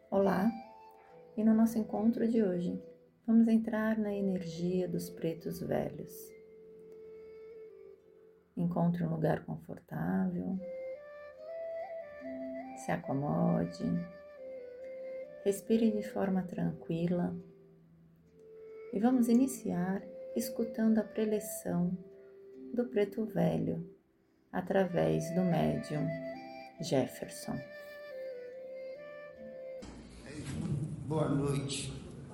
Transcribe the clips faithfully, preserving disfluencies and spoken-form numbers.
Olá, e no nosso encontro de hoje, vamos entrar na energia dos pretos velhos. Encontre um lugar confortável, se acomode, respire de forma tranquila e vamos iniciar escutando a preleção do preto velho através do médium Jefferson. Boa noite.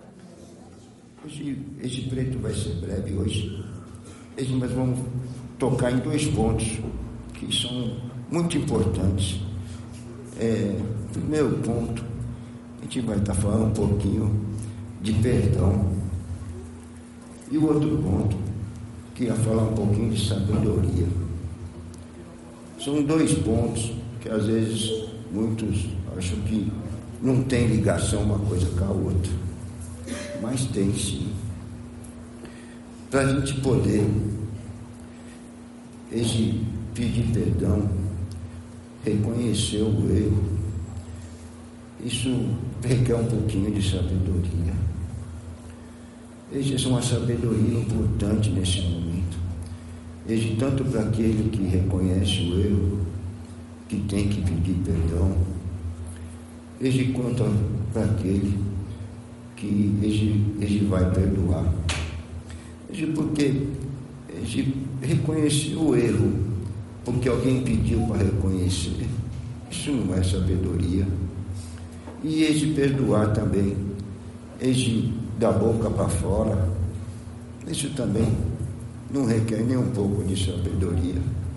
Hoje, esse preto vai ser breve hoje. Hoje nós vamos tocar em dois pontos que são muito importantes. É, primeiro ponto, a gente vai estar falando um pouquinho de perdão. E o outro ponto, que ia falar um pouquinho de sabedoria. São dois pontos que às vezes muitos acham que não tem ligação uma coisa com a outra, mas tem sim. Para a gente poder esse, pedir perdão, reconhecer o erro, isso requer um pouquinho de sabedoria. Essa é uma sabedoria importante nesse momento. Esse, tanto para aquele que reconhece o erro, que tem que pedir perdão, esse quanto para aquele que ele, ele vai perdoar. Esse porque esse reconhecer o erro, porque alguém pediu para reconhecer, isso não é sabedoria. E esse perdoar também, esse da boca para fora, isso também não requer nem um pouco de sabedoria.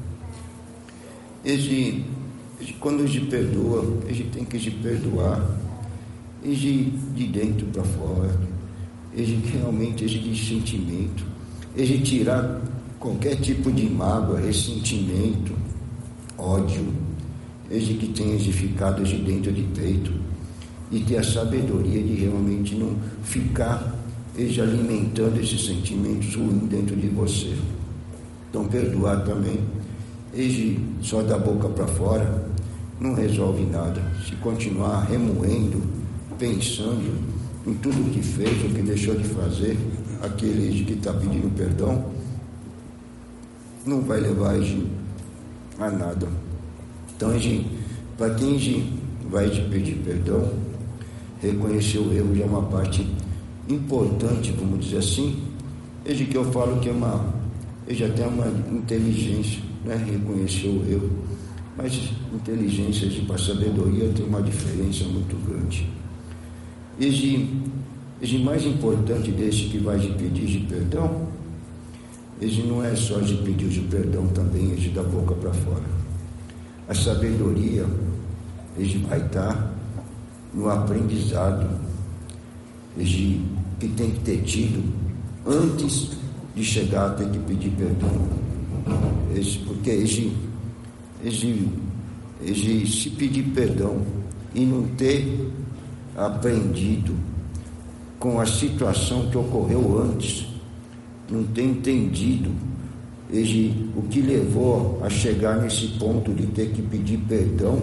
Esse, esse quando a gente perdoa, a gente tem que se perdoar, esse de dentro para fora, esse realmente esse de sentimento, esse tirar qualquer tipo de mágoa, ressentimento, ódio, esse que tenha ficado esse dentro de peito, e ter a sabedoria de realmente não ficar esse alimentando esses sentimentos ruins dentro de você. Então perdoar também, esse só da boca para fora não resolve nada. Se continuar remoendo, pensando em tudo que fez ou que deixou de fazer, aquele que está pedindo perdão, não vai levar a nada. Então, para quem vai te pedir perdão, reconhecer o erro já é uma parte importante, vamos dizer assim. Desde que eu falo que é uma, ele já tem uma inteligência, né? Reconhecer o erro, mas inteligência para sabedoria tem uma diferença muito grande. Esse, esse mais importante desse que vai te pedir de perdão, esse não é só de pedir de perdão também, esse da boca para fora. A sabedoria, esse vai estar no aprendizado, esse que tem que ter tido antes de chegar a ter que pedir perdão. Esse, porque esse, esse, esse se pedir perdão e não ter aprendido com a situação que ocorreu antes, não ter entendido esse, o que levou a chegar nesse ponto de ter que pedir perdão,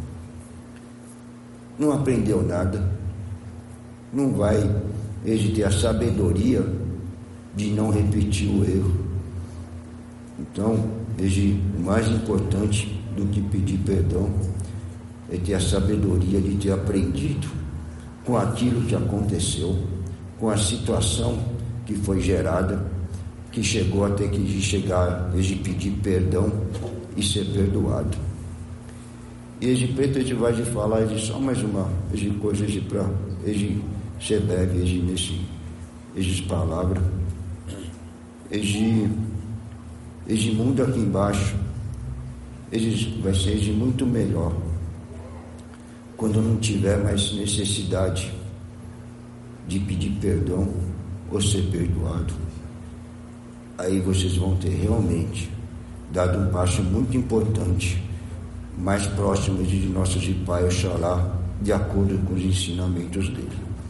não aprendeu nada, não vai esse, ter a sabedoria de não repetir o erro. Então, esse, o mais importante do que pedir perdão é ter a sabedoria de ter aprendido com aquilo que aconteceu, com a situação que foi gerada, que chegou a ter que chegar, esse pedir perdão e ser perdoado. E esse preto a gente vai te falar de só mais uma esse coisa para esse ser breve, esse nesse essas palavras. Esse, esse mundo aqui embaixo, esse vai ser esse muito melhor quando não tiver mais necessidade de pedir perdão ou ser perdoado. Aí vocês vão ter realmente dado um passo muito importante, mais próximo de nosso Pai Oxalá, de acordo com os ensinamentos dele.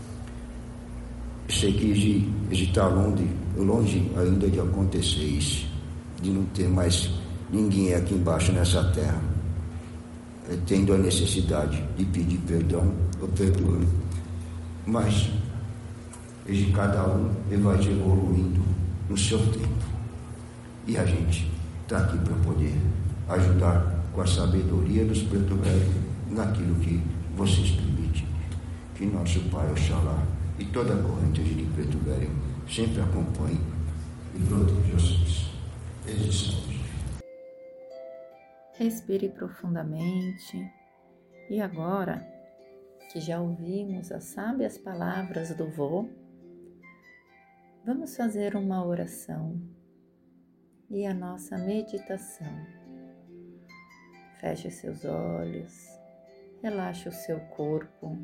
Sei que ele está longe, longe ainda de acontecer isso, de não ter mais ninguém aqui embaixo nessa terra. é, tendo a necessidade de pedir perdão, eu perdoo. Mas de cada um vai evoluindo no seu tempo. E a gente está aqui para poder ajudar com a sabedoria dos preto velho naquilo que vocês permitem. Que nosso Pai Oxalá e toda a corrente de preto velho sempre acompanhe e proteja vocês. Existam. Respire profundamente e agora que já ouvimos as sábias palavras do vô, vamos fazer uma oração e a nossa meditação. Feche seus olhos, relaxe o seu corpo.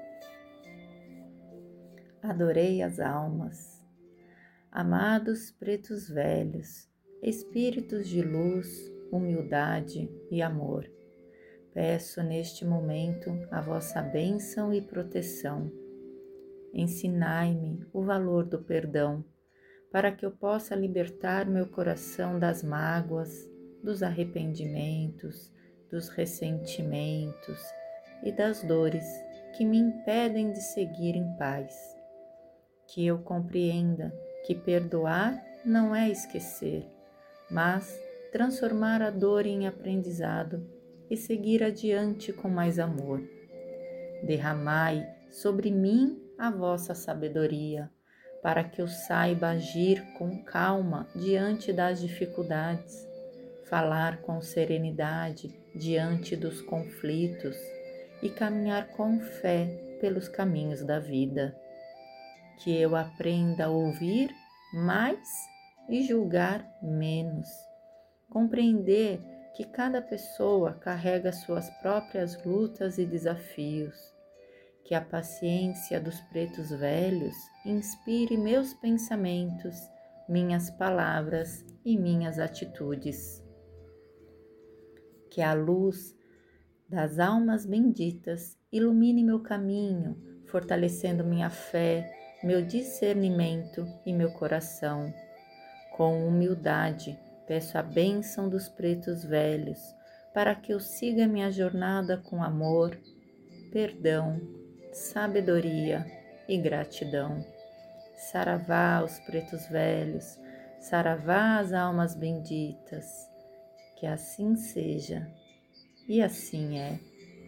Adorei as almas, amados pretos velhos, espíritos de luz, humildade e amor. Peço neste momento a vossa bênção e proteção. Ensinai-me o valor do perdão, para que eu possa libertar meu coração das mágoas, dos arrependimentos, dos ressentimentos e das dores que me impedem de seguir em paz. Que eu compreenda que perdoar não é esquecer, mas transformar a dor em aprendizado e seguir adiante com mais amor. Derramai sobre mim a vossa sabedoria, para que eu saiba agir com calma diante das dificuldades, falar com serenidade diante dos conflitos e caminhar com fé pelos caminhos da vida. Que eu aprenda a ouvir mais e julgar menos. Compreender que cada pessoa carrega suas próprias lutas e desafios. Que a paciência dos pretos velhos inspire meus pensamentos, minhas palavras e minhas atitudes. Que a luz das almas benditas ilumine meu caminho, fortalecendo minha fé, meu discernimento e meu coração. Com humildade, peço a bênção dos pretos velhos, para que eu siga minha jornada com amor, perdão, sabedoria e gratidão. Saravá aos pretos velhos, saravá às almas benditas. Que assim seja, e assim é.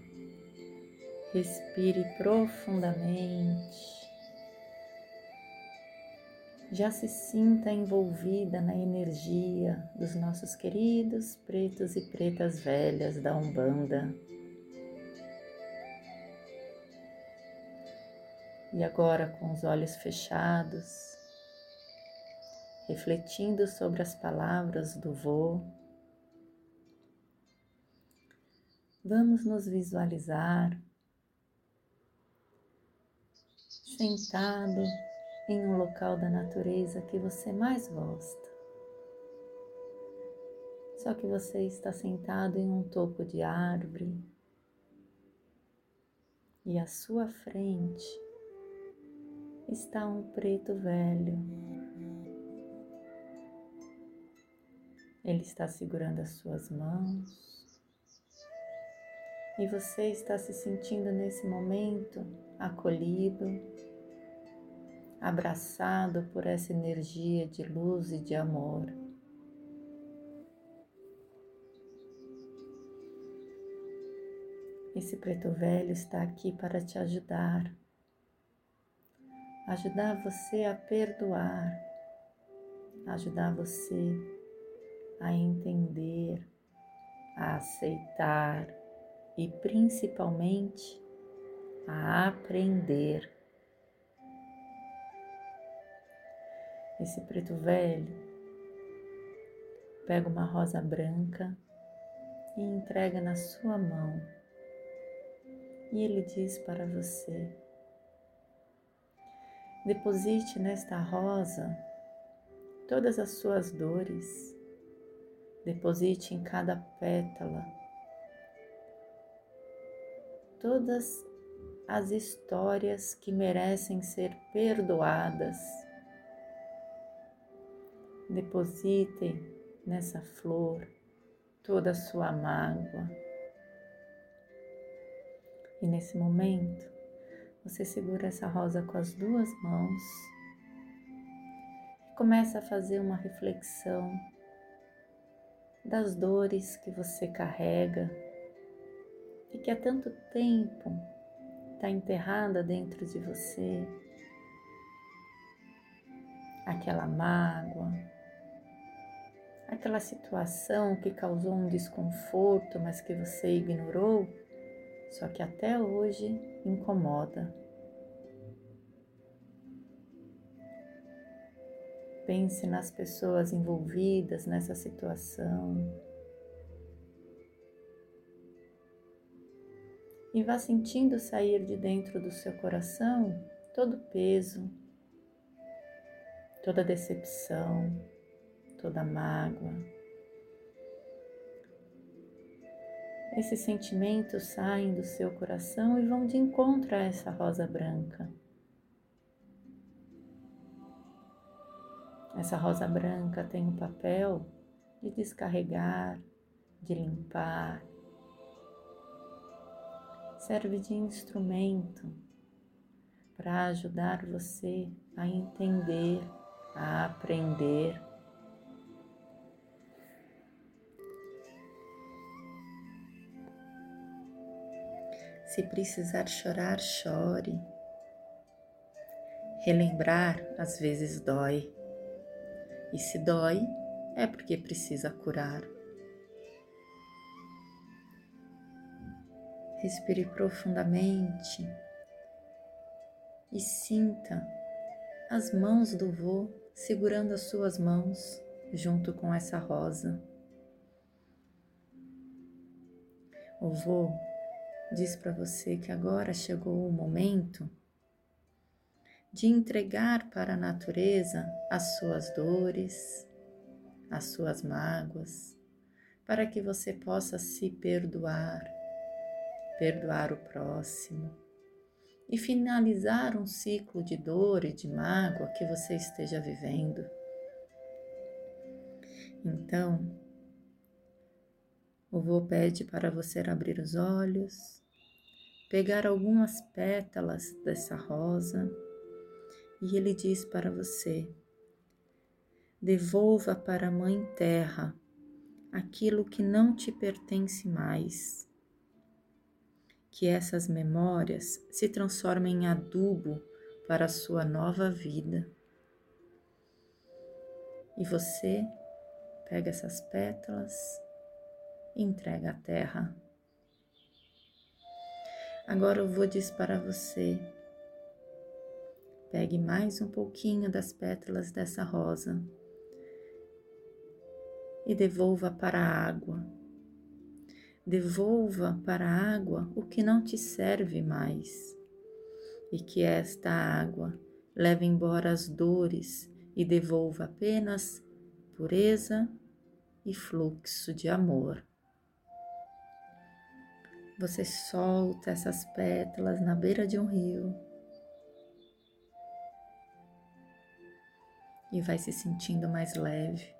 Respire profundamente. Já se sinta envolvida na energia dos nossos queridos pretos e pretas velhas da Umbanda. E agora, com os olhos fechados, refletindo sobre as palavras do vô, vamos nos visualizar sentado em um local da natureza que você mais gosta. Só que você está sentado em um topo de árvore e à sua frente está um preto velho. Ele está segurando as suas mãos e você está se sentindo nesse momento acolhido, abraçado por essa energia de luz e de amor. Esse preto velho está aqui para te ajudar, ajudar você a perdoar, ajudar você a entender, a aceitar e principalmente a aprender. Esse preto velho pega uma rosa branca e entrega na sua mão. E ele diz para você: deposite nesta rosa todas as suas dores, deposite em cada pétala todas as histórias que merecem ser perdoadas. Depositem nessa flor toda a sua mágoa, E nesse momento, você segura essa rosa com as duas mãos e começa a fazer uma reflexão das dores que você carrega e que há tanto tempo está enterrada dentro de você. Aquela mágoa, aquela situação que causou um desconforto, mas que você ignorou, só que até hoje incomoda. Pense nas pessoas envolvidas nessa situação e vá sentindo sair de dentro do seu coração todo o peso, toda a decepção, toda a mágoa. Esses sentimentos saem do seu coração e vão de encontro a essa rosa branca. Essa rosa branca tem o papel de descarregar, de limpar. Serve de instrumento para ajudar você a entender, a aprender. Se precisar chorar, chore. Relembrar às vezes dói. E se dói, é porque precisa curar. Respire profundamente e sinta as mãos do vô segurando as suas mãos junto com essa rosa. O vô diz para você que agora chegou o momento de entregar para a natureza as suas dores, as suas mágoas, para que você possa se perdoar, perdoar o próximo e finalizar um ciclo de dor e de mágoa que você esteja vivendo. Então, o vô pede para você abrir os olhos, pegar algumas pétalas dessa rosa e ele diz para você: devolva para a Mãe Terra aquilo que não te pertence mais. Que essas memórias se transformem em adubo para a sua nova vida. E você pega essas pétalas e entrega à terra. Agora eu vou dizer para você: pegue mais um pouquinho das pétalas dessa rosa e devolva para a água. Devolva para a água o que não te serve mais. E que esta água leve embora as dores e devolva apenas pureza e fluxo de amor. Você solta essas pétalas na beira de um rio e vai se sentindo mais leve.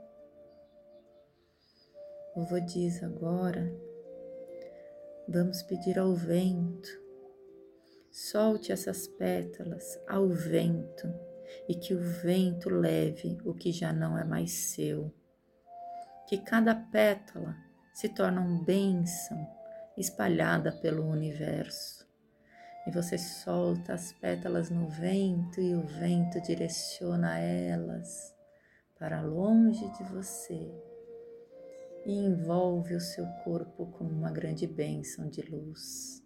O vô diz agora: vamos pedir ao vento, solte essas pétalas ao vento e que o vento leve o que já não é mais seu. Que cada pétala se torne uma bênção espalhada pelo universo. E você solta as pétalas no vento e o vento direciona elas para longe de você e envolve o seu corpo como uma grande bênção de luz.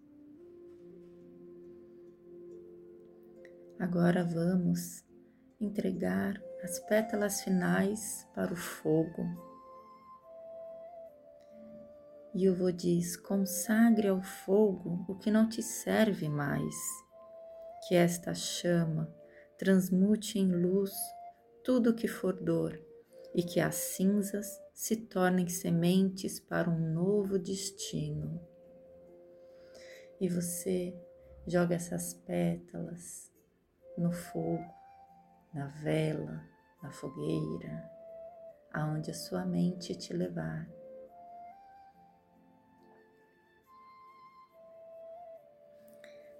Agora vamos entregar as pétalas finais para o fogo. E o vô diz: consagre ao fogo o que não te serve mais. Que esta chama transmute em luz tudo que for dor e que as cinzas se tornem sementes para um novo destino. E você joga essas pétalas no fogo, na vela, na fogueira, aonde a sua mente te levar.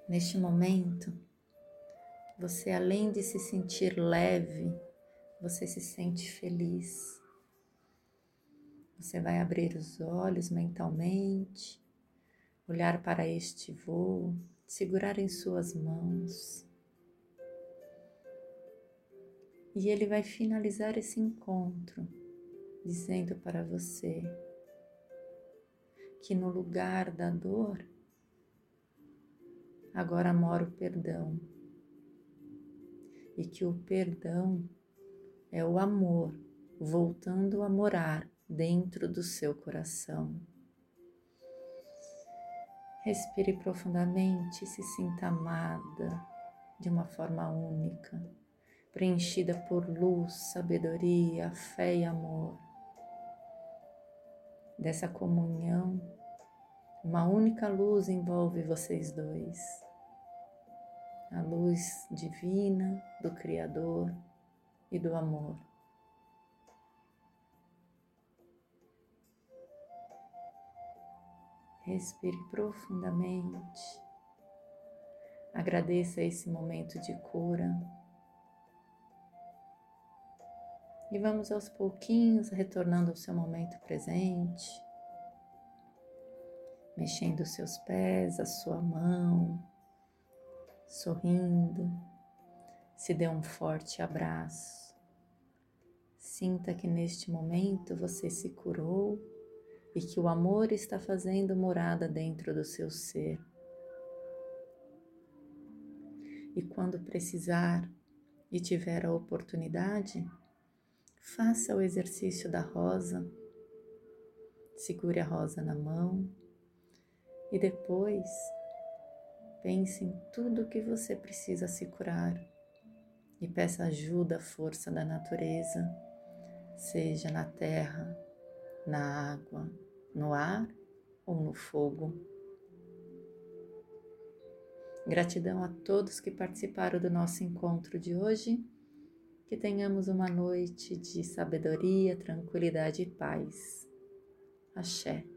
Neste momento, você, além de se sentir leve, você se sente feliz. Você vai abrir os olhos mentalmente, olhar para este voo, segurar em suas mãos. E ele vai finalizar esse encontro, dizendo para você que no lugar da dor, agora mora o perdão. E que o perdão é o amor voltando a morar dentro do seu coração. Respire profundamente e se sinta amada de uma forma única, preenchida por luz, sabedoria, fé e amor. Dessa comunhão, uma única luz envolve vocês dois. A luz divina do Criador e do amor. Respire profundamente. Agradeça esse momento de cura. E vamos aos pouquinhos retornando ao seu momento presente. Mexendo os seus pés, a sua mão. Sorrindo. Se dê um forte abraço. Sinta que neste momento você se curou e que o amor está fazendo morada dentro do seu ser. E quando precisar e tiver a oportunidade, faça o exercício da rosa, segure a rosa na mão e depois pense em tudo que você precisa se curar e peça ajuda, força da natureza, seja na terra, na água, no ar ou no fogo. Gratidão a todos que participaram do nosso encontro de hoje. Que tenhamos uma noite de sabedoria, tranquilidade e paz. Axé.